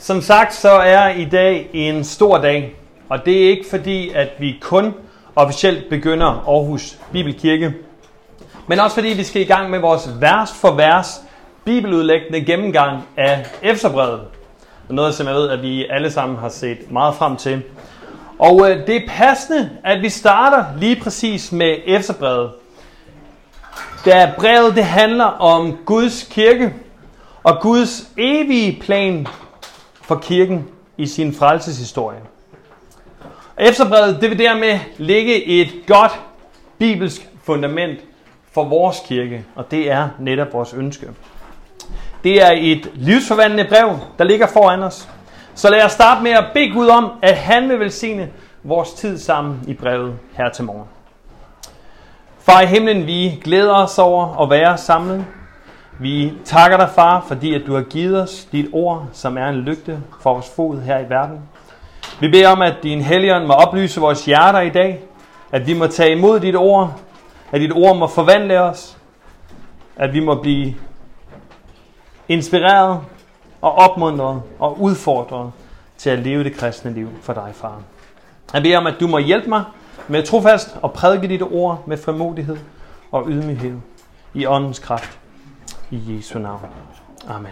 Som sagt, så er i dag en stor dag, og det er ikke fordi, at vi kun officielt begynder Aarhus Bibelkirke, men også fordi vi skal i gang med vores vers for vers bibeludlæggende gennemgang af Efeserbrevet. Noget, som jeg ved, at vi alle sammen har set meget frem til. Og det er passende, at vi starter lige præcis med Efeserbrevet. Da brevet det handler om Guds kirke og Guds evige plan for kirken i sin frelseshistorie. Efterbrevet det vil dermed ligge et godt bibelsk fundament for vores kirke, og det er netop vores ønske. Det er et livsforvandlende brev, der ligger foran os. Så lad os starte med at bede Gud om, at han vil velsigne vores tid sammen i brevet her til morgen. Far i himlen, vi glæder os over at være samlet. Vi takker dig, far, fordi at du har givet os dit ord, som er en lygte for vores fod her i verden. Vi beder om, at din Helligånd må oplyse vores hjerter i dag, at vi må tage imod dit ord, at dit ord må forvandle os, at vi må blive inspireret og opmuntret og udfordret til at leve det kristne liv for dig, far. Jeg beder om, at du må hjælpe mig med trofast og prædike dit ord med frimodighed og ydmyghed i åndens kraft. I Jesu navn. Amen.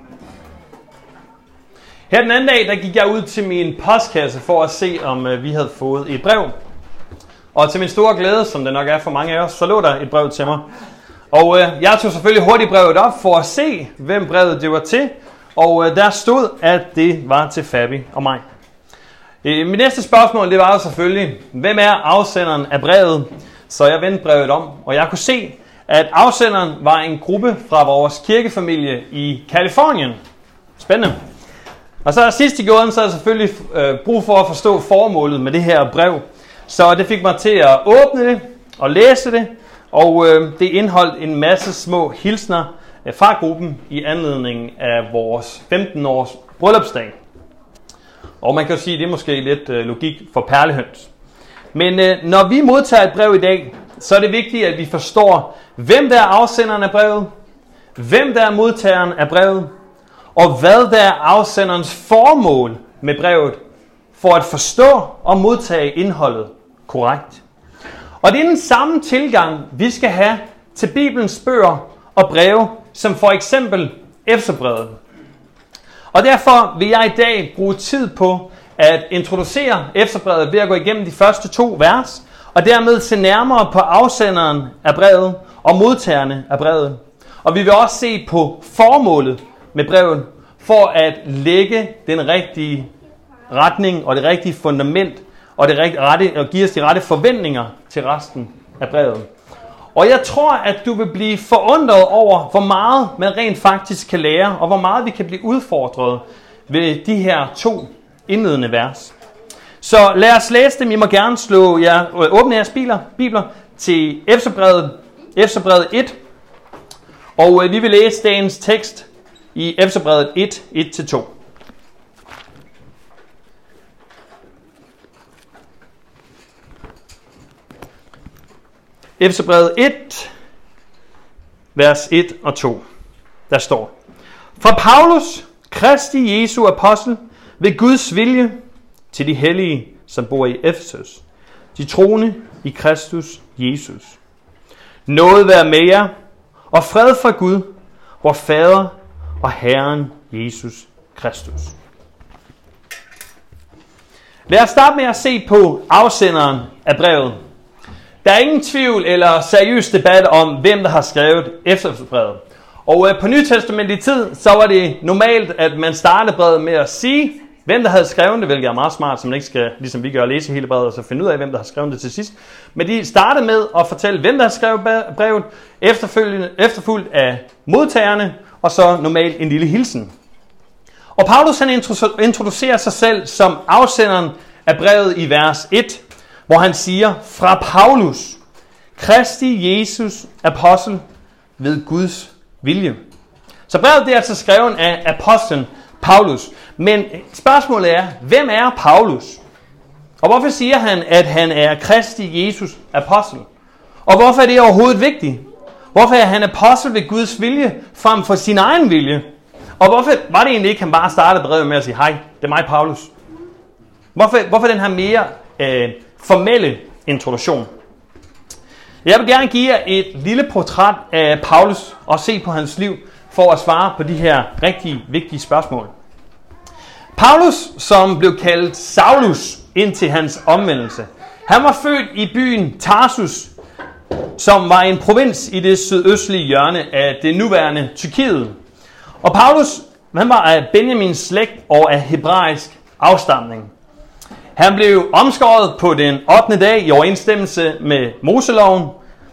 Her den anden dag, der gik jeg ud til min postkasse for at se, om vi havde fået et brev. Og til min store glæde, som det nok er for mange af os, så lå der et brev til mig. Og jeg tog selvfølgelig hurtigt brevet op for at se, hvem brevet det var til. Og der stod, at det var til Fabi og mig. Mit næste spørgsmål, det var jo selvfølgelig, hvem er afsenderen af brevet? Så jeg vendte brevet om, og jeg kunne se, at afsenderen var en gruppe fra vores kirkefamilie i Californien. Spændende. Og så sidst i gåden, så er jeg selvfølgelig brug for at forstå formålet med det her brev. Så det fik mig til at åbne det og læse det, og det indeholdt en masse små hilsner fra gruppen i anledning af vores 15-års bryllupsdag. Og man kan jo sige, at det er måske lidt logik for perlehøns. Men når vi modtager et brev i dag, så er det vigtigt, at vi forstår, hvem der er afsenderen af brevet, hvem der er modtageren af brevet, og hvad der er afsenderens formål med brevet, for at forstå og modtage indholdet korrekt. Og det er den samme tilgang, vi skal have til Bibelens bøger og breve, som for eksempel Efeserbrevet. Og derfor vil jeg i dag bruge tid på at introducere Efeserbrevet ved at gå igennem de første 2 vers, og dermed se nærmere på afsenderen af brevet og modtagerne af brevet. Og vi vil også se på formålet med brevet, for at lægge den rigtige retning og det rigtige fundament, og give os de rette forventninger til resten af brevet. Og jeg tror, at du vil blive forundret over, hvor meget man rent faktisk kan lære, og hvor meget vi kan blive udfordret ved de her 2 indledende vers. Så lad os læse dem. I må gerne åbne jeres bibler til Efeserbrevet 1. Og vi vil læse dagens tekst i Efeserbrevet 1, 1-2. Efeserbrevet 1, vers 1 og 2. Der står: Fra Paulus, Kristi Jesu apostel, ved Guds vilje, til de hellige, som bor i Efesus, de troende i Kristus Jesus. Nåde være med jer, og fred fra Gud, vor Fader og Herren Jesus Kristus. Lad os starte med at se på afsenderen af brevet. Der er ingen tvivl eller seriøs debat om, hvem der har skrevet Efeserbrevet. Og på Nytestamentlig tid, så var det normalt, at man startede brevet med at sige, hvem der havde skrevet det, hvilket er meget smart, så man ikke skal, ligesom vi gør, læse hele brevet og så finde ud af, hvem der har skrevet det til sidst. Men de startede med at fortælle, hvem der har skrevet brevet, efterfulgt af modtagerne, og så normalt en lille hilsen. Og Paulus han introducerer sig selv som afsenderen af brevet i vers 1, hvor han siger, fra Paulus, Kristi Jesus apostel, ved Guds vilje. Så brevet det er altså skrevet af apostlen Paulus. Men spørgsmålet er, hvem er Paulus? Og hvorfor siger han, at han er Kristi Jesus apostel? Og hvorfor er det overhovedet vigtigt? Hvorfor er han apostel ved Guds vilje frem for sin egen vilje? Og hvorfor var det egentlig ikke, han bare startede brevet med at sige, hej, det er mig, Paulus? Hvorfor den her mere formelle introduktion? Jeg vil gerne give jer et lille portræt af Paulus og se på hans liv for at svare på de her rigtig vigtige spørgsmål. Paulus, som blev kaldt Saulus indtil hans omvendelse, han var født i byen Tarsus, som var en provins i det sydøstlige hjørne af det nuværende Tyrkiet. Og Paulus, han var af Benjamins slægt og af hebraisk afstamning. Han blev omskåret på den 8. dag i overensstemmelse med Moseloven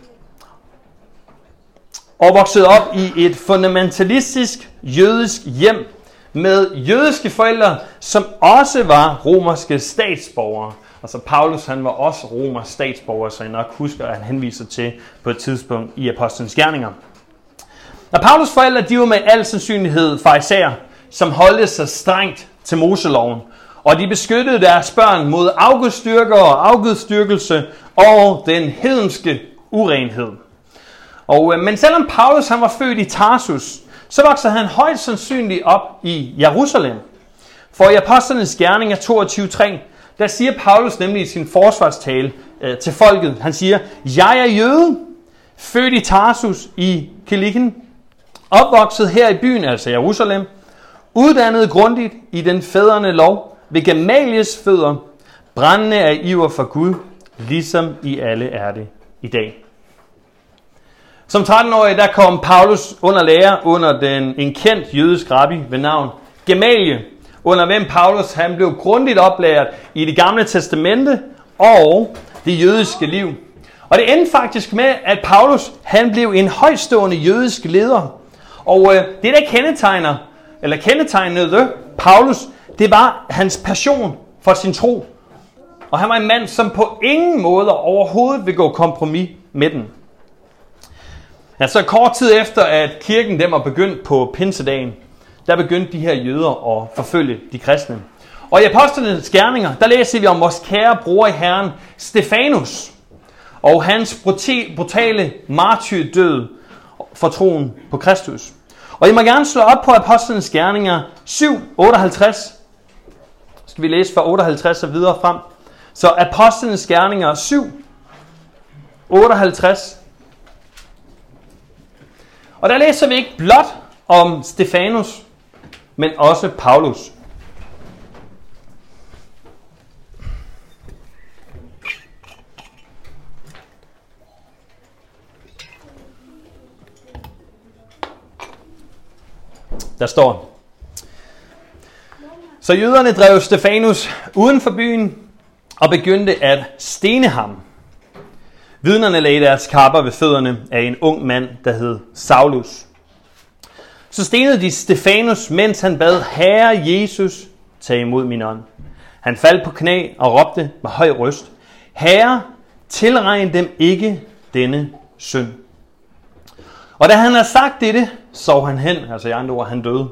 og voksede op i et fundamentalistisk jødisk hjem med jødiske forældre, som også var romerske statsborgere. Altså Paulus, han var også romersk statsborger, så jeg nok husker, at han henviser til på et tidspunkt i Apostlenes Gerninger. Og Paulus' forældre, de var med al sandsynlighed farisæer, som holdte sig strengt til Moseloven, og de beskyttede deres børn mod afgudstyrker og afgudstyrkelse og den hedenske urenhed. Men selvom Paulus han var født i Tarsus, så voksede han højst sandsynligt op i Jerusalem. For i Apostlenes Gerninger 22:3, der siger Paulus nemlig i sin forsvarstale til folket, han siger, jeg er jøde, født i Tarsus i Kilikien, opvokset her i byen, altså Jerusalem, uddannet grundigt i den fædrene lov, ved Gamaliels fødder, brændende af iver for Gud, ligesom I alle er det i dag. Som 13-årig, der kom Paulus under lære under en kendt jødisk rabbi ved navn Gamaliel, under hvem Paulus han blev grundigt oplært i det gamle testamente og det jødiske liv. Og det endte faktisk med, at Paulus han blev en højtstående jødisk leder. Og det der kendetegnede Paulus, det var hans passion for sin tro. Og han var en mand, som på ingen måde overhovedet vil gå kompromis med den. Altså kort tid efter, at kirken den var begyndt på pinsedagen, der begyndte de her jøder at forfølge de kristne. Og i Apostlenes Gerninger, der læser vi om vores kære bror i Herren, Stefanus, og hans brutale martyrdød for troen på Kristus. Og I må gerne slå op på Apostlenes Gerninger 7:58. Skal vi læse fra 58 og videre frem. Så Apostlenes Gerninger 7:58. Og der læser vi ikke blot om Stefanus, men også Paulus. Der står, så jøderne drev Stefanus uden for byen og begyndte at stene ham. Vidnerne lagde deres kapper ved fødderne af en ung mand, der hed Saulus. Så stenede de Stefanus, mens han bad, Herre Jesus, tag imod min ånd. Han faldt på knæ og råbte med høj røst, Herre, tilregn dem ikke denne synd. Og da han havde sagt dette, sov han hen, altså i andre ord, han døde.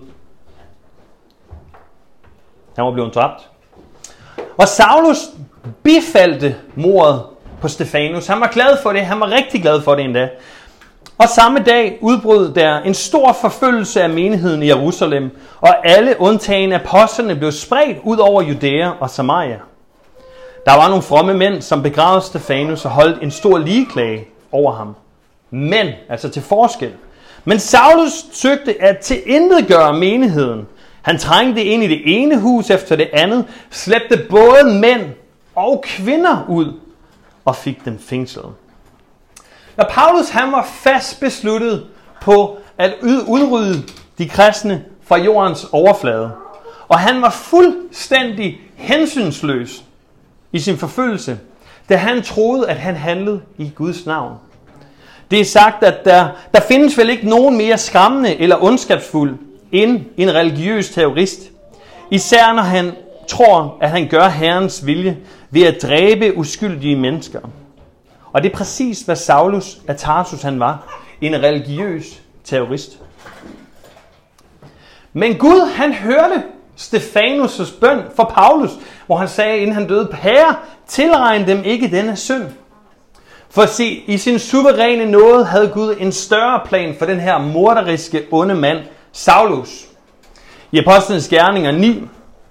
Han var blevet dræbt. Og Saulus bifaldte mordet på Stefanus. Han var glad for det, han var rigtig glad for det endda. Og samme dag udbrød der en stor forfølgelse af menigheden i Jerusalem, og alle undtagen apostlene blev spredt ud over Judæa og Samaria. Der var nogle fromme mænd, som begravede Stefanus og holdt en stor ligeklage over ham. Men, altså til forskel. Men Saulus søgte at tilintetgøre menigheden. Han trængte ind i det ene hus efter det andet, slæbte både mænd og kvinder ud og fik dem fængslet. Og Paulus han var fast besluttet på at udrydde de kristne fra jordens overflade. Og han var fuldstændig hensynsløs i sin forfølgelse, da han troede, at han handlede i Guds navn. Det er sagt, at der findes vel ikke nogen mere skræmmende eller ondskabsfuld end en religiøs terrorist. Især når han tror, at han gør Herrens vilje ved at dræbe uskyldige mennesker. Og det er præcis, hvad Saulus af Tarsus han var. En religiøs terrorist. Men Gud, han hørte Stefanus' bøn for Paulus, hvor han sagde, inden han døde, Herre, tilregn dem ikke denne synd. For se, i sin suveræne nåde havde Gud en større plan for den her morderiske, onde mand, Saulus. I Apostlenes Gerninger 9,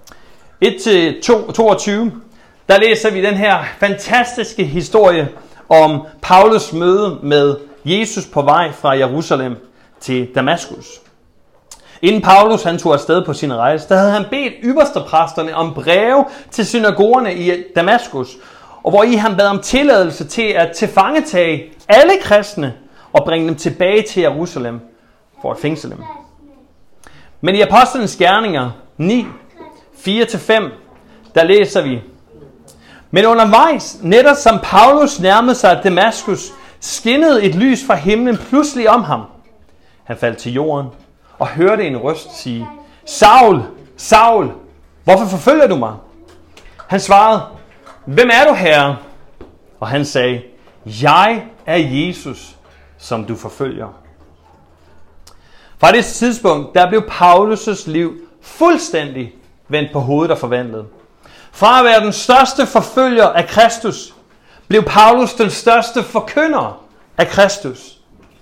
1-22, der læser vi den her fantastiske historie om Paulus møde med Jesus på vej fra Jerusalem til Damaskus. Inden Paulus han tog afsted på sin rejse, der havde han bedt ypperstepræsterne om breve til synagogerne i Damaskus, og hvor i han bad om tilladelse til at tilfangetage alle kristne og bringe dem tilbage til Jerusalem for at fængsle dem. Men i Apostlenes Gerninger 9, 4-5, der læser vi: Men undervejs, netop som Paulus nærmede sig Damaskus, skinnede et lys fra himlen pludselig om ham. Han faldt til jorden og hørte en røst sige: Saul, Saul, hvorfor forfølger du mig? Han svarede: Hvem er du, Herre? Og han sagde: Jeg er Jesus, som du forfølger. Fra det tidspunkt, der blev Paulus' liv fuldstændig vendt på hovedet og forvandlet. Fra at være den største forfølger af Kristus, blev Paulus den største forkynder af Kristus.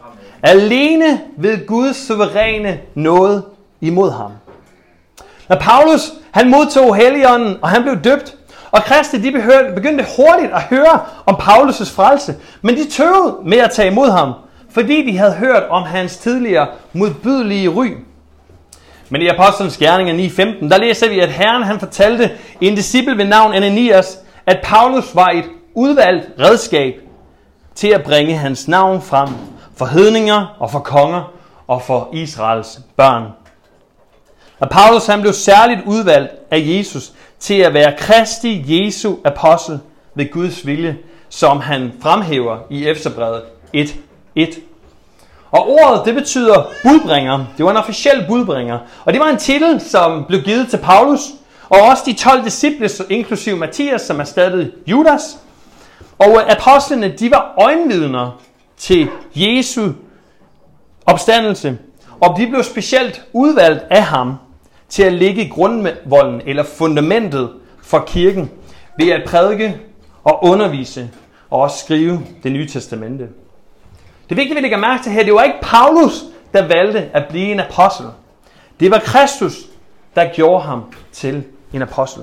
Alene ved Guds suveræne nåde imod ham. Når Paulus han modtog Helligånden, og han blev døbt, og kristne de begyndte hurtigt at høre om Paulus' frelse, men de tøvede med at tage imod ham, fordi de havde hørt om hans tidligere modbydelige ry. Men i Apostlenes Gerninger 9:15, der læser vi, at Herren han fortalte en disciple ved navn Ananias, at Paulus var et udvalgt redskab til at bringe hans navn frem for hedninger og for konger og for Israels børn. Og Paulus han blev særligt udvalgt af Jesus til at være Kristi Jesu apostel ved Guds vilje, som han fremhæver i Efeserbrevet 1:1. Og ordet, det betyder budbringer. Det var en officiel budbringer. Og det var en titel, som blev givet til Paulus, og også de 12 disciple, inklusive Mathias, som erstattede Judas. Og apostlene, de var øjenvidner til Jesu opstandelse, og de blev specielt udvalgt af ham til at ligge i grundvolden eller fundamentet for kirken ved at prædike og undervise og også skrive det nye testamente. Det er vigtigt, at vi lægger mærke til her, det var ikke Paulus, der valgte at blive en apostel. Det var Kristus, der gjorde ham til en apostel.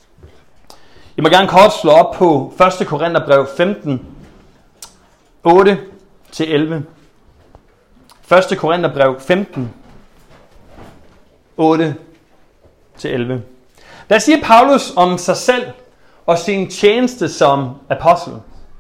I må gerne kort slå op på 1. Korintherbrev 15, 8-11. 1. Korintherbrev 15, 8-11. Der siger Paulus om sig selv og sin tjeneste som apostel.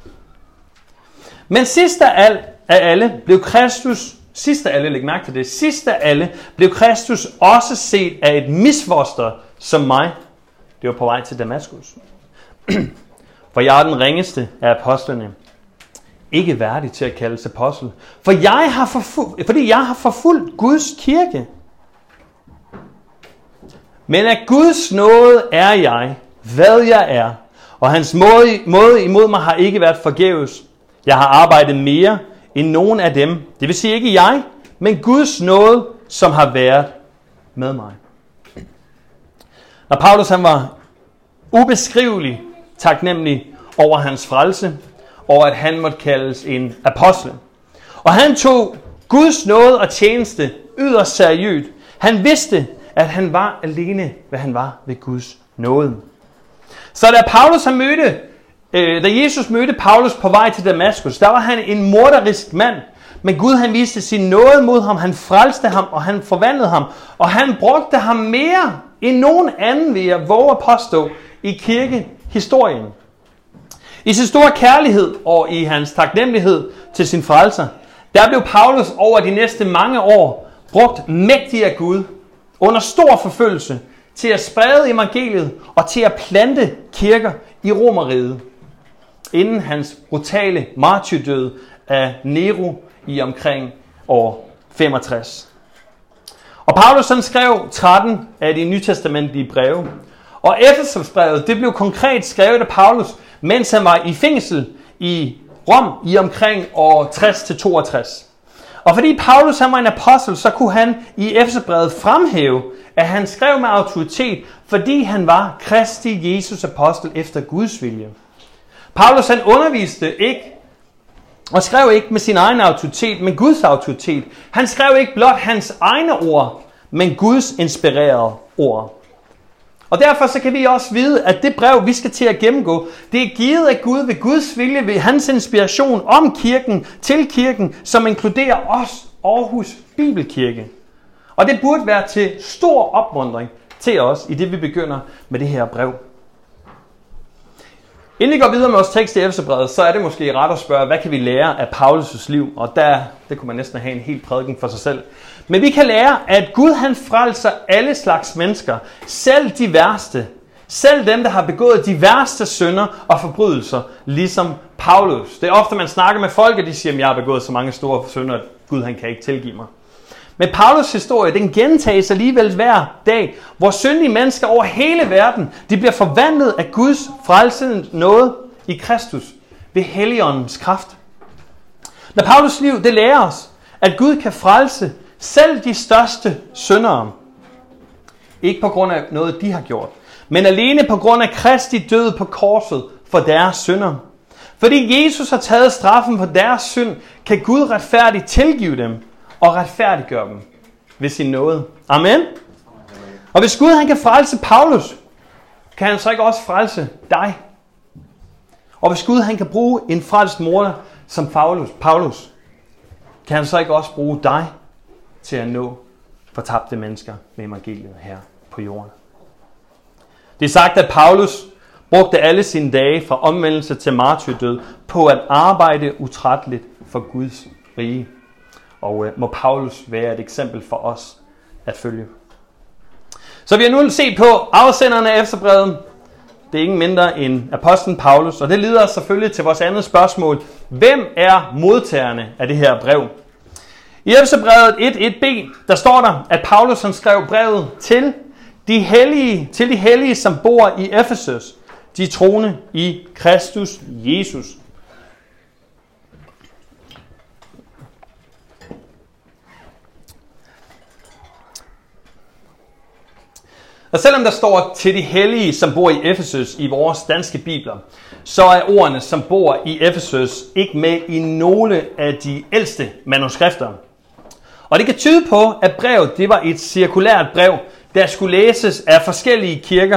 Men sidst af alle blev Kristus, læg mærke til det, sidst af alle blev Kristus også set af et misfoster som mig. Det var på vej til Damaskus. For jeg er den ringeste af apostlene, ikke værdig til at kaldes apostel, fordi jeg har forfulgt Guds kirke. Men af Guds nåde er jeg, hvad jeg er, og hans måde imod mig har ikke været forgæves. Jeg har arbejdet mere end nogen af dem. Det vil sige ikke jeg, men Guds nåde, som har været med mig. Når Paulus han var ubeskrivelig taknemmelig over hans frelse, og at han måtte kaldes en apostel. Og han tog Guds nåde og tjeneste yderst seriøst. Han vidste, at han var alene, hvad han var ved Guds nåde. Så da Jesus mødte Paulus på vej til Damaskus, der var han en morderisk mand. Men Gud han viste sin nåde mod ham, han frelste ham, og han forvandlede ham. Og han brugte ham mere end nogen anden, vil jeg våge at påstå, i kirkehistorien. I sin store kærlighed og i hans taknemmelighed til sin frelser, der blev Paulus over de næste mange år brugt mægtig af Gud under stor forfølgelse til at sprede evangeliet og til at plante kirker i Romerriget, inden hans brutale martyrdød af Nero i omkring år 65. Og Paulus han skrev 13 af de nytestamentlige breve. Og Efeserbrevet, det blev konkret skrevet af Paulus, mens han var i fængsel i Rom i omkring år 60-62. Og fordi Paulus han var en apostel, så kunne han i Efeserbrevet fremhæve, at han skrev med autoritet, fordi han var Kristi Jesus apostel efter Guds vilje. Paulus han underviste ikke og skrev ikke med sin egen autoritet, men Guds autoritet. Han skrev ikke blot hans egne ord, men Guds inspirerede ord. Og derfor så kan vi også vide, at det brev, vi skal til at gennemgå, det er givet af Gud ved Guds vilje, ved hans inspiration om kirken, til kirken, som inkluderer os, Aarhus Bibelkirke. Og det burde være til stor opmuntring til os, i det vi begynder med det her brev. Inden vi går videre med vores tekst i Efeserbrevet, så er det måske ret at spørge, hvad kan vi lære af Paulus' liv? Og det kunne man næsten have en helt prædiken for sig selv. Men vi kan lære, at Gud han frelser alle slags mennesker, selv de værste. Selv dem, der har begået de værste synder og forbrydelser, ligesom Paulus. Det er ofte, man snakker med folk, og de siger, at jeg har begået så mange store synder, at Gud han kan ikke tilgive mig. Men Paulus' historie, den gentages alligevel hver dag, hvor syndige mennesker over hele verden, de bliver forvandlet af Guds frelsende nåde i Kristus ved Helligåndens kraft. Når Paulus' liv, det lærer os, at Gud kan frelse selv de største syndere. Ikke på grund af noget, de har gjort, men alene på grund af Kristi død på korset for deres synder. Fordi Jesus har taget straffen for deres synd, kan Gud retfærdigt tilgive dem og retfærdiggøre dem ved sin nåde. Amen. Og hvis Gud han kan frelse Paulus, kan han så ikke også frelse dig? Og hvis Gud han kan bruge en frelst mor som Paulus, kan han så ikke også bruge dig til at nå fortabte mennesker med evangeliet her på jorden? Det er sagt, at Paulus brugte alle sine dage fra omvendelse til martyrdød på at arbejde utrætteligt for Guds rige. Og må Paulus være et eksempel for os at følge. Så vi har nu set på afsenderne af Efeserbrevet. Det er ingen mindre end apostlen Paulus. Og det leder os selvfølgelig til vores andet spørgsmål. Hvem er modtagerne af det her brev? I Efeserbrevet 1:1b, der står der, at Paulus han skrev brevet til de hellige, som bor i Efesus, de troende i Kristus Jesus. Og selvom der står til de hellige, som bor i Efesus i vores danske bibler, så er ordene, som bor i Efesus, ikke med i nogle af de ældste manuskrifter. Og det kan tyde på, at brevet det var et cirkulært brev, der skulle læses af forskellige kirker,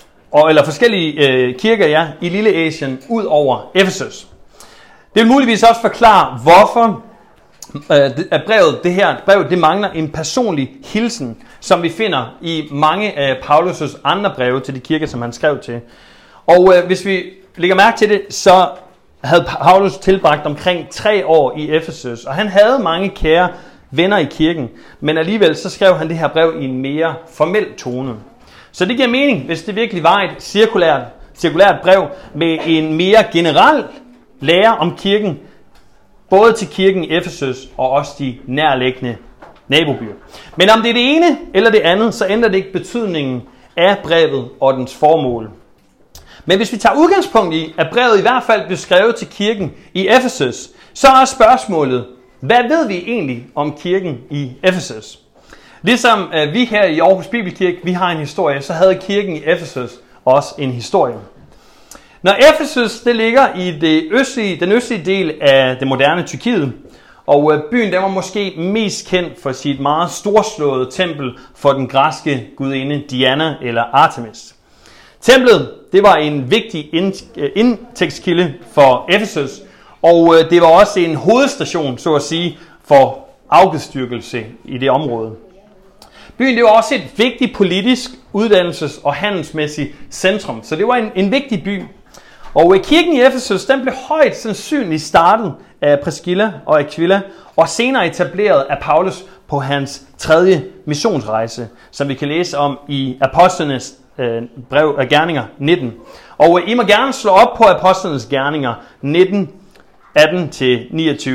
i Lille Asien ud over Efesus. Det vil muligvis også forklare, hvorfor at det her brev det mangler en personlig hilsen, som vi finder i mange af Paulus' andre breve til de kirker, som han skrev til. Og hvis vi lægger mærke til det, så havde Paulus tilbragt omkring 3 år i Efesus, og han havde mange kære venner i kirken, men alligevel så skrev han det her brev i en mere formel tone. Så det giver mening, hvis det virkelig var et cirkulært brev med en mere generel lære om kirken, både til kirken i Efesus og også de nærliggende nabobyer. Men om det er det ene eller det andet, så ændrer det ikke betydningen af brevet og dens formål. Men hvis vi tager udgangspunkt i, at brevet i hvert fald blev skrevet til kirken i Efesus, så er spørgsmålet, hvad ved vi egentlig om kirken i Efesus? Ligesom vi her i Aarhus Bibelkirke, vi har en historie, så havde kirken i Efesus også en historie. Når Efesus det ligger i den østlige del af det moderne Tyrkiet, og byen den var måske mest kendt for sit meget storslåede tempel for den græske gudinde Diana eller Artemis. Templet det var en vigtig indtægtskilde for Efesus, og det var også en hovedstation, så at sige, for afgudstyrkelse i det område. Byen det var også et vigtigt politisk, uddannelses- og handelsmæssigt centrum, så det var en vigtig by. Og kirken i Efesus den blev højt sandsynligt startet af Priscilla og Aquila, og senere etableret af Paulus på hans 3. missionsrejse, som vi kan læse om i Apostlenes brev af Gerninger 19. Og I må gerne slå op på Apostlenes Gerninger 19, 18-29.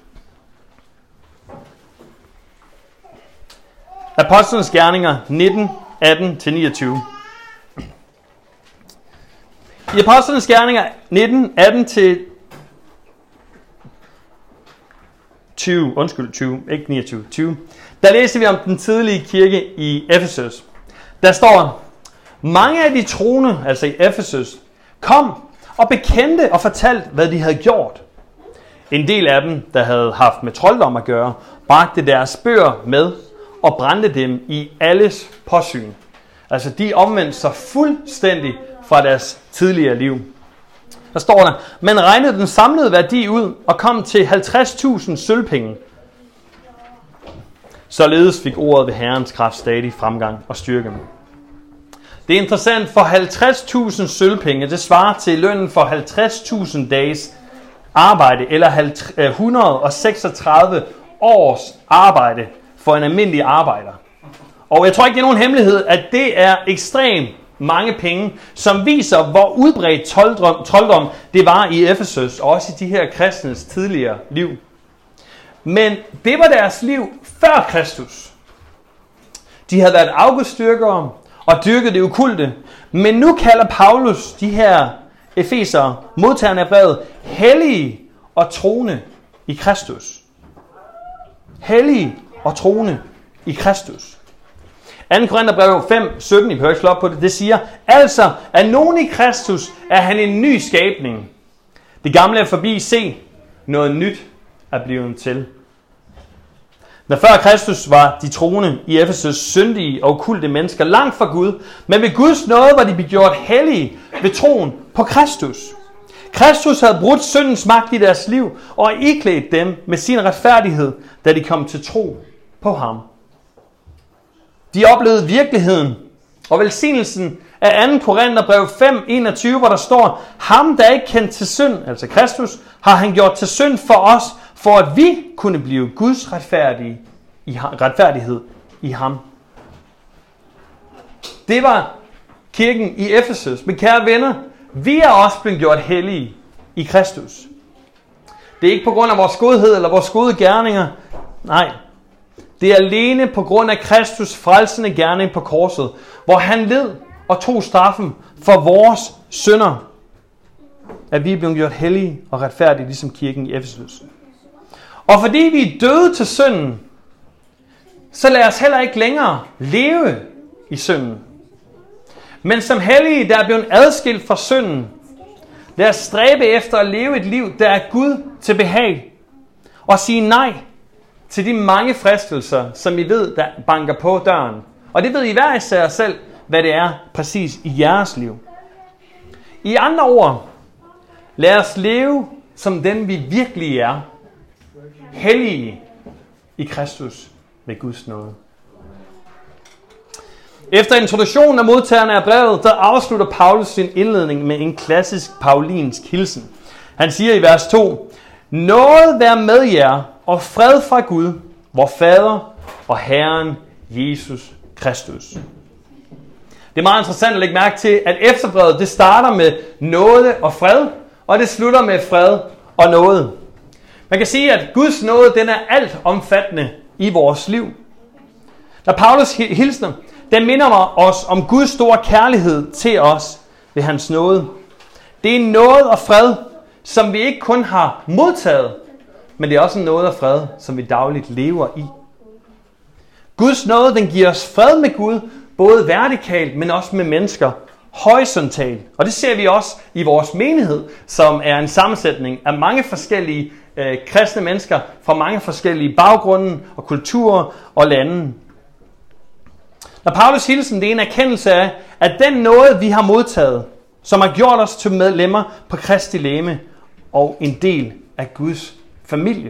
Apostlenes Gerninger 19, 18-29. I Apostlenes Gerninger 19, 20, der læser vi om den tidlige kirke i Efesus. Der står, mange af de troende, altså i Efesus, kom og bekendte og fortalte, hvad de havde gjort. En del af dem, der havde haft med trolddom at gøre, bragte deres bøger med og brændte dem i alles påsyn. Altså de omvendte sig fuldstændig fra deres tidligere liv. Der står der, man regnede den samlede værdi ud og kom til 50.000 sølvpenge. Således fik ordet ved Herrens kraft stadig fremgang og styrke. Det er interessant, for 50.000 sølvpenge, det svarer til lønnen for 50.000 dages arbejde, eller 136 års arbejde for en almindelig arbejder. Og jeg tror ikke, det er nogen hemmelighed, at det er ekstremt mange penge, som viser, hvor udbredt trolddom det var i Efesus, og også i de her kristnes tidligere liv. Men det var deres liv før Kristus. De havde været afgudstyrkere og dyrket det okulte, men nu kalder Paulus de her efesere, modtagerne af brevet, hellige og troende i Kristus. Hellige og troende i Kristus. 2. Korintherbrev 5:17, I behøver ikke slå op på det, det siger, altså, er nogen i Kristus, er han en ny skabning. Det gamle er forbi, se, noget nyt er blevet til. Men før Kristus var de troende i Efesus syndige og okulte mennesker langt fra Gud, men ved Guds nåde var de blevet gjort hellige ved troen på Kristus. Kristus havde brudt syndens magt i deres liv og iklædt dem med sin retfærdighed, da de kom til tro på ham. De oplevede virkeligheden og velsignelsen af 2. Korintherbrev 5:21, hvor der står, ham der ikke kendte til synd, altså Kristus, har han gjort til synd for os, for at vi kunne blive Guds retfærdighed i ham. Det var kirken i Efesus. Men kære venner, vi er også blevet gjort hellige i Kristus. Det er ikke på grund af vores godhed eller vores gode gerninger. Nej, det er alene på grund af Kristus frelsende gerning på korset, hvor han led og tog straffen for vores synder, at vi er blevet gjort hellige og retfærdige, ligesom kirken i Efesus. Og fordi vi er døde til synden, så lad os heller ikke længere leve i synden. Men som hellige, der er blevet adskilt fra synden, lad os stræbe efter at leve et liv, der er Gud til behag, og sige nej til de mange fristelser, som I ved, der banker på døren. Og det ved I hver især selv, hvad det er præcis i jeres liv. I andre ord, lad os leve som den vi virkelig er, hellige i Kristus ved Guds nåde. Efter introduktionen af modtagerne af brevet, der afslutter Paulus sin indledning med en klassisk paulinsk hilsen. Han siger i vers 2, nåde være med jer og fred fra Gud, vor Fader og Herren Jesus Kristus. Det er meget interessant at lægge mærke til, at efterbrevet det starter med nåde og fred, og det slutter med fred og nåde. Man kan sige, at Guds nåde den er alt omfattende i vores liv. Da Paulus hilsner, den minder os om Guds store kærlighed til os ved hans nåde. Det er nåde og fred, som vi ikke kun har modtaget, men det er også en nåde og fred, som vi dagligt lever i. Guds nåde, den giver os fred med Gud, både vertikalt, men også med mennesker, horisontalt. Og det ser vi også i vores menighed, som er en sammensætning af mange forskellige kristne mennesker fra mange forskellige baggrunde og kulturer og lande. Når Paulus hilsen, det er en erkendelse af, at den nåde, vi har modtaget, som har gjort os til medlemmer på Kristi legeme og en del af Guds familie.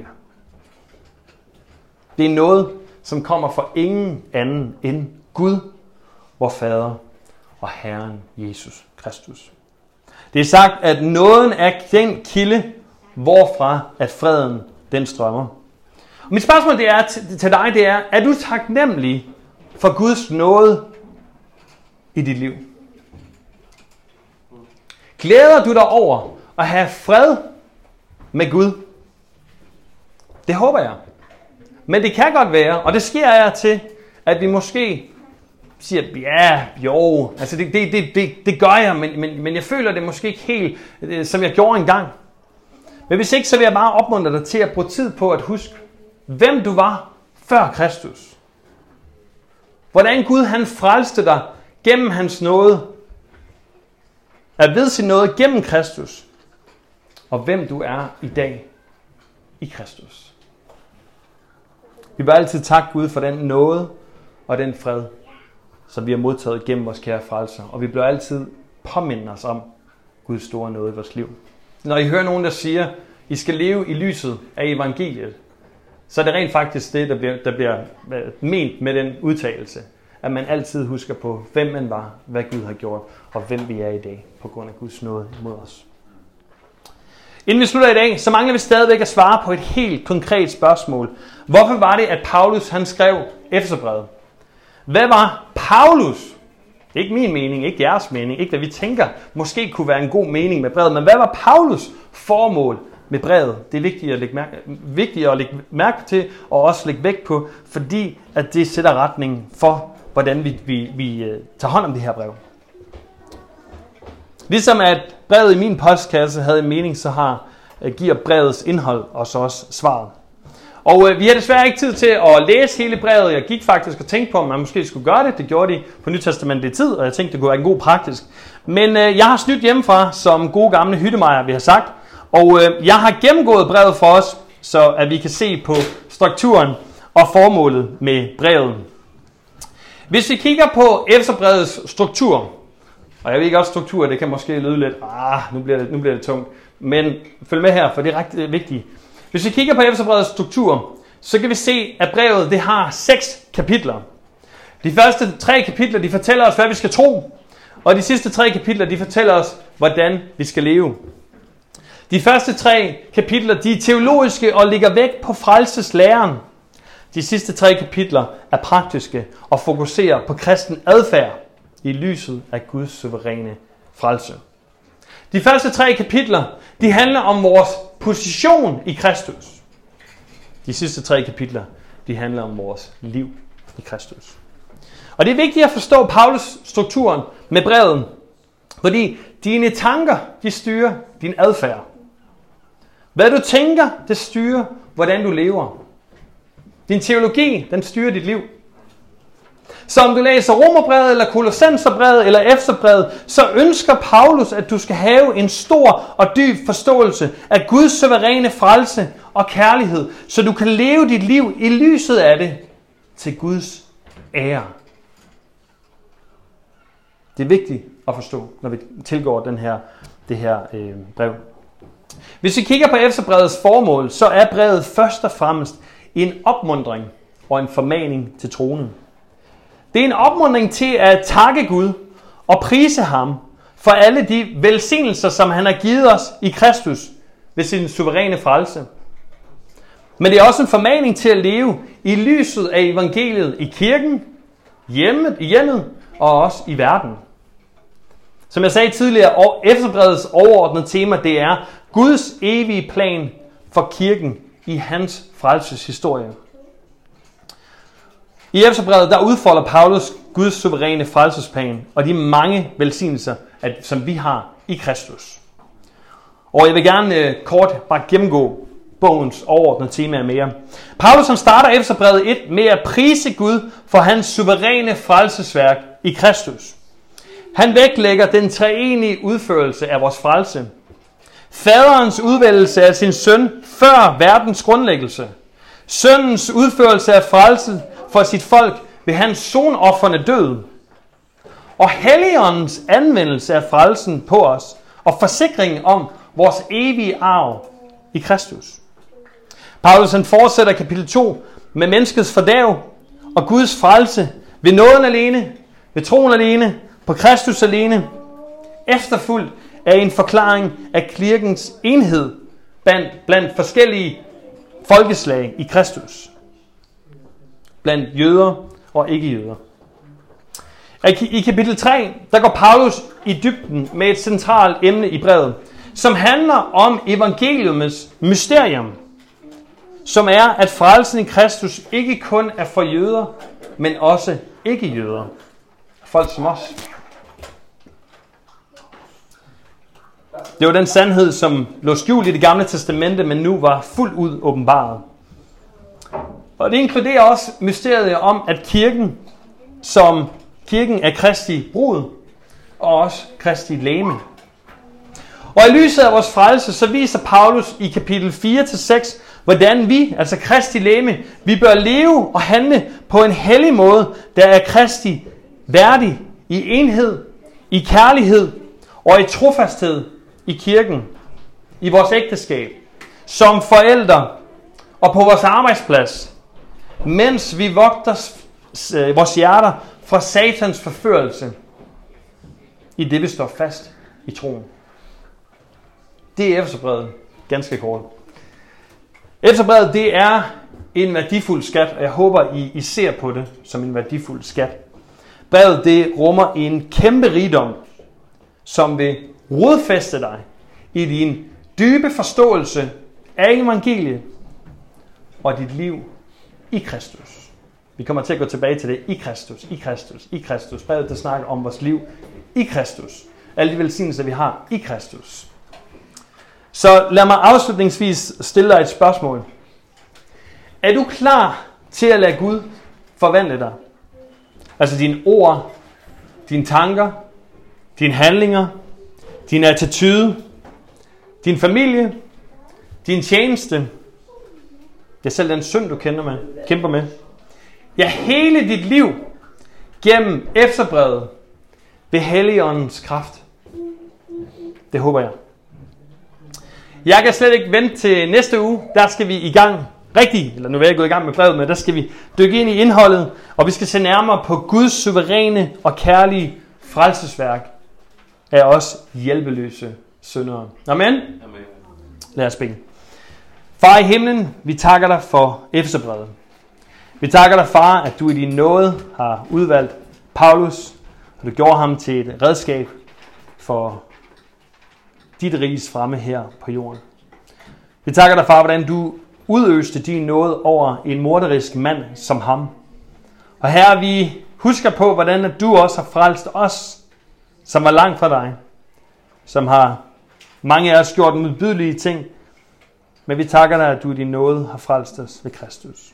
Det er noget, som kommer fra ingen anden end Gud, vor Fader og Herren Jesus Kristus. Det er sagt, at nåden er den kilde, hvorfra at freden den strømmer. Og mit spørgsmål det er til dig, det er du taknemmelig for Guds nåde i dit liv? Glæder du dig over at have fred med Gud? Det håber jeg. Men det kan godt være, og det sker af til, at vi måske siger, ja, jo, altså det gør jeg, men jeg føler det måske ikke helt, som jeg gjorde engang. Men hvis ikke, så vil jeg bare opmuntre dig til at bruge tid på at huske, hvem du var før Kristus. Hvordan Gud han frelste dig gennem hans nåde, er ved sin nåde gennem Kristus, og hvem du er i dag i Kristus. Vi vil altid takke Gud for den nåde og den fred, som vi har modtaget gennem vores kære frelser. Og vi bliver altid påmindet os om Guds store nåde i vores liv. Når I hører nogen, der siger, I skal leve i lyset af evangeliet, så er det rent faktisk det, der bliver ment med den udtalelse. At man altid husker på, hvem man var, hvad Gud har gjort, og hvem vi er i dag, på grund af Guds nåde imod os. Inden vi slutter i dag, så mangler vi stadigvæk at svare på et helt konkret spørgsmål. Hvorfor var det, at Paulus han skrev Efeserbrevet? Hvad var Paulus? Ikke min mening, ikke jeres mening, ikke hvad vi tænker måske kunne være en god mening med brevet, men hvad var Paulus formål med brevet? Det er vigtigt at lægge mærke til, og også lægge vægt på, fordi at det sætter retningen for, hvordan vi tager hånd om det her brev. Ligesom at brevet i min postkasse havde en mening, så giver brevets indhold os også svaret. Og vi har desværre ikke tid til at læse hele brevet. Jeg gik faktisk og tænkte på, om man måske skulle gøre det. Det gjorde de på Nytestamentet i tid, og jeg tænkte, det kunne være en god praktisk. Men jeg har snydt hjemmefra, som gode gamle hyttemejer, vi har sagt. Og jeg har gennemgået brevet for os, så at vi kan se på strukturen og formålet med brevet. Hvis vi kigger på Efeserbrevets struktur, og jeg ved ikke også struktur, det kan måske lyde lidt, nu bliver det tungt, men følg med her, for det er ret vigtigt. Hvis vi kigger på Efeserbrevets struktur, så kan vi se, at brevet det har 6 kapitler. De første 3 kapitler, de fortæller os, hvad vi skal tro, og de sidste 3 kapitler, de fortæller os, hvordan vi skal leve. De første 3 kapitler, de er teologiske og ligger vægt på frelseslæren. De sidste 3 kapitler er praktiske og fokuserer på kristen adfærd i lyset af Guds suveræne frelse. De første 3 kapitler, de handler om vores position i Kristus. De sidste 3 kapitler, de handler om vores liv i Kristus. Og det er vigtigt at forstå Paulus strukturen med brevet, fordi dine tanker, de styrer din adfærd. Hvad du tænker, det styrer, hvordan du lever. Din teologi, den styrer dit liv. Så om du læser Romerbrevet, eller Kolossenserbrevet, eller Efeserbrevet, så ønsker Paulus, at du skal have en stor og dyb forståelse af Guds suveræne frelse og kærlighed, så du kan leve dit liv i lyset af det til Guds ære. Det er vigtigt at forstå, når vi tilgår det her brev. Hvis vi kigger på Efeserbrevets formål, så er brevet først og fremmest en opmuntring og en formaning til troende. Det er en opmuntring til at takke Gud og prise ham for alle de velsignelser, som han har givet os i Kristus ved sin suveræne frelse. Men det er også en formaning til at leve i lyset af evangeliet i kirken, i hjemmet og også i verden. Som jeg sagde tidligere, Efeserbrevets overordnede tema, det er Guds evige plan for kirken i hans frelseshistorie. I Efeserbrevet der udfolder Paulus Guds suveræne frelsesplan og de mange velsignelser, som vi har i Kristus. Og jeg vil gerne kort bare gennemgå bogens overordnede temaer mere. Paulus han starter Efeserbrevet 1 med at prise Gud for hans suveræne frelsesværk i Kristus. Han vægtlægger den treenige udførelse af vores frelse. Faderens udvælgelse af sin søn før verdens grundlæggelse. Sønnens udførelse af frelse for sit folk ved hans sonofrende død. Og Helligåndens anvendelse af frelsen på os og forsikringen om vores evige arv i Kristus. Paulus han fortsætter kapitel 2 med menneskets fordærv og Guds frelse ved nåden alene, ved troen alene, på Kristus alene, efterfulgt af en forklaring af kirkens enhed blandt forskellige folkeslag i Kristus. Blandt jøder og ikke-jøder. I kapitel 3, der går Paulus i dybden med et centralt emne i brevet, som handler om evangeliumets mysterium, som er, at frelsen i Kristus ikke kun er for jøder, men også ikke-jøder. Folk som os. Det var den sandhed, som lå skjult i Det Gamle Testamente, men nu var fuldt ud åbenbaret. Og det inkluderer også mysteriet om, at kirken er Kristi brud, og også Kristi legeme. Og i lyset af vores frelse, så viser Paulus i kapitel 4-6, hvordan vi, altså Kristi legeme, vi bør leve og handle på en hellig måde, der er Kristi værdig i enhed, i kærlighed og i trofasthed i kirken, i vores ægteskab, som forældre og på vores arbejdsplads, mens vi vogter vores hjerter fra satans forførelse, i det vi står fast i troen. Det er Efeserbrevet, ganske kort. Efeserbrevet, det er en værdifuld skat, og jeg håber, I ser på det som en værdifuld skat. Brevet, det rummer en kæmpe rigdom, som vil rodfæste dig i din dybe forståelse af evangeliet og dit liv i Kristus. Vi kommer til at gå tilbage til det i Kristus, i Kristus, i Kristus. Brevet, der snakker om vores liv i Kristus. Alle de velsignelser, vi har i Kristus. Så lad mig afslutningsvis stille dig et spørgsmål. Er du klar til at lade Gud forvandle dig? Altså dine ord, dine tanker, dine handlinger, din attitude, din familie, din tjeneste. Ja, selv den synd, du kæmper med. Ja, hele dit liv gennem Efeserbrevet ved Helligåndens kraft. Det håber jeg. Jeg kan slet ikke vente til næste uge. Der skal vi i gang nu er jeg gået i gang med brevet, men der skal vi dykke ind i indholdet, og vi skal se nærmere på Guds suveræne og kærlige frelsesværk af os hjælpeløse syndere. Amen? Amen. Lad os bede. Far i himlen, vi takker dig for Efeserbrevet. Vi takker dig, far, at du i din nåde har udvalgt Paulus, og du gjorde ham til et redskab for dit riges fremme her på jorden. Vi takker dig, far, hvordan du udøste din nåde over en morderisk mand som ham. Og her vi husker på, hvordan du også har frelst os, som var langt fra dig, som har mange af os gjort modbydelige ting, men vi takker dig, at du i din nåde har frelst os ved Kristus.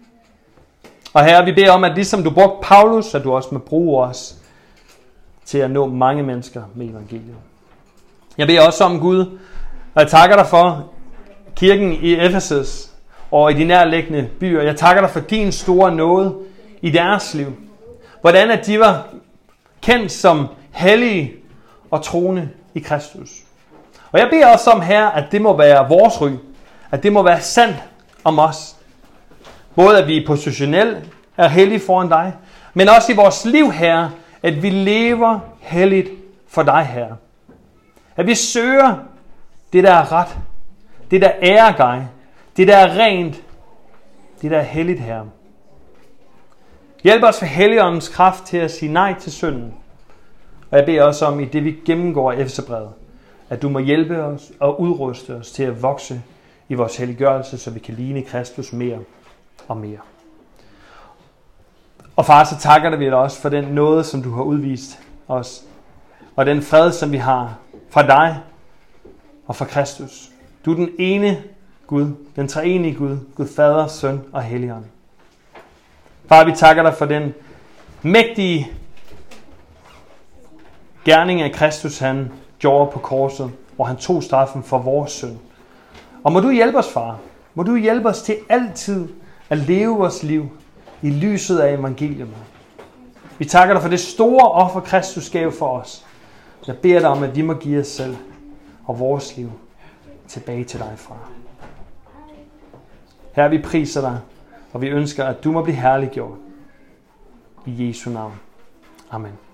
Og her vi beder om, at ligesom du brugte Paulus, at du også må bruge os til at nå mange mennesker med evangeliet. Jeg beder også om Gud, og jeg takker dig for kirken i Efesus og i de nærliggende byer. Jeg takker dig for din store nåde i deres liv. Hvordan at de var kendt som hellige og troende i Kristus. Og jeg beder også om her, at det må være vores ry. At det må være sandt om os. Både at vi positionelt er hellige foran dig, men også i vores liv, Herre, at vi lever helligt for dig, Herre. At vi søger det, der er ret, det, der ærer dig, det, der er rent, det, der er helligt, Herre. Hjælp os for Helligåndens kraft til at sige nej til synden. Og jeg beder også om, i det vi gennemgår i Efeserbrevet, at du må hjælpe os og udruste os til at vokse i vores helliggørelse, så vi kan ligne Kristus mere og mere. Og far, så takker vi dig også for den nåde, som du har udvist os, og den fred, som vi har fra dig og fra Kristus. Du er den ene Gud, den treenige Gud, Gud Fader, Søn og Helligånd. Far, vi takker dig for den mægtige gerning af Kristus, han gjorde på korset, hvor han tog straffen for vores synd. Og må du hjælpe os, far. Må du hjælpe os til altid at leve vores liv i lyset af evangeliet. Vi takker dig for det store offer, Kristus gav for os. Jeg beder dig om, at vi må give os selv og vores liv tilbage til dig, far. Herre, vi priser dig, og vi ønsker, at du må blive herliggjort. I Jesu navn. Amen.